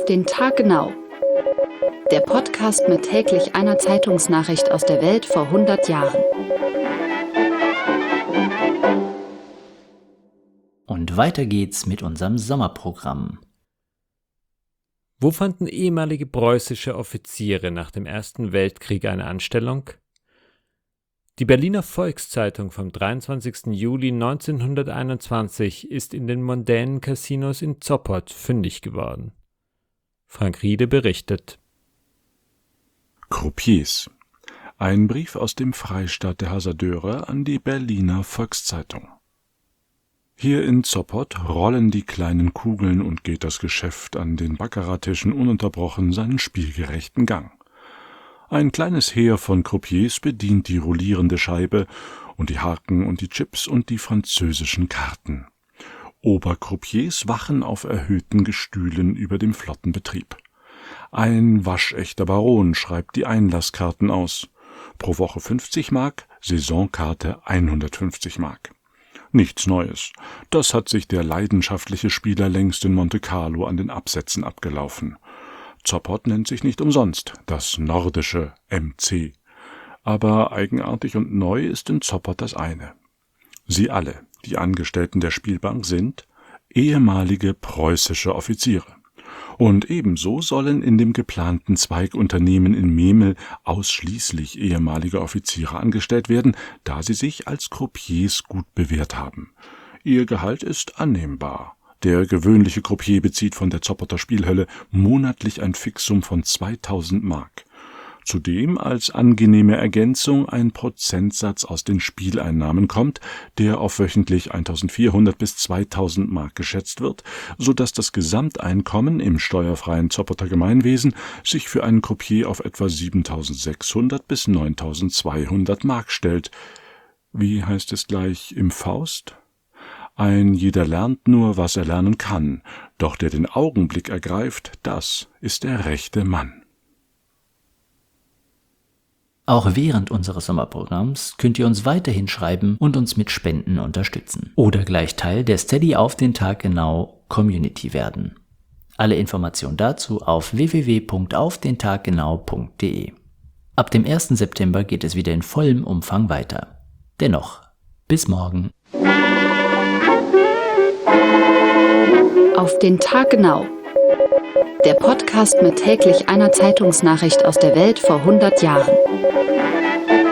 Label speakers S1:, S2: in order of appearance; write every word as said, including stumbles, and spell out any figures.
S1: den Tag genau. Der Podcast mit täglich einer Zeitungsnachricht aus der Welt vor hundert Jahren.
S2: Und weiter geht's mit unserem Sommerprogramm.
S3: Wo fanden ehemalige preußische Offiziere nach dem Ersten Weltkrieg eine Anstellung? Die Berliner Volkszeitung vom dreiundzwanzigsten Juli neunzehnhunderteinundzwanzig ist in den mondänen Casinos in Zoppot fündig geworden. Frank Riede berichtet.
S4: Croupiers. Ein Brief aus dem Freistaat der Hasardeure an die Berliner Volkszeitung. Hier in Zoppot rollen die kleinen Kugeln und geht das Geschäft an den Baccarat-Tischen ununterbrochen seinen spielgerechten Gang. Ein kleines Heer von Croupiers bedient die rollierende Scheibe und die Haken und die Chips und die französischen Karten. Obercroupiers wachen auf erhöhten Gestühlen über dem flotten Betrieb. Ein waschechter Baron schreibt die Einlasskarten aus. Pro Woche fünfzig Mark, Saisonkarte hundertfünfzig Mark. Nichts Neues. Das hat sich der leidenschaftliche Spieler längst in Monte Carlo an den Absätzen abgelaufen. Zoppot nennt sich nicht umsonst das nordische M C. Aber eigenartig und neu ist in Zoppot das eine. Sie alle, die Angestellten der Spielbank, sind ehemalige preußische Offiziere. Und ebenso sollen in dem geplanten Zweigunternehmen in Memel ausschließlich ehemalige Offiziere angestellt werden, da sie sich als Croupiers gut bewährt haben. Ihr Gehalt ist annehmbar. Der gewöhnliche Croupier bezieht von der Zoppoter Spielhölle monatlich ein Fixum von zweitausend Mark. Zudem als angenehme Ergänzung ein Prozentsatz aus den Spieleinnahmen kommt, der auf wöchentlich eintausendvierhundert bis zweitausend Mark geschätzt wird, so dass das Gesamteinkommen im steuerfreien Zoppoter Gemeinwesen sich für einen Croupier auf etwa siebentausendsechshundert bis neuntausendzweihundert Mark stellt. Wie heißt es gleich im Faust? Ein jeder lernt nur, was er lernen kann, doch der den Augenblick ergreift, das ist der rechte Mann.
S2: Auch während unseres Sommerprogramms könnt ihr uns weiterhin schreiben und uns mit Spenden unterstützen. Oder gleich Teil der Steady auf den Tag genau Community werden. Alle Informationen dazu auf w w w punkt auf den tag genau punkt d e. Ab dem ersten September geht es wieder in vollem Umfang weiter. Dennoch, bis morgen.
S1: Auf den Tag genau. Der Podcast mit täglich einer Zeitungsnachricht aus der Welt vor hundert Jahren.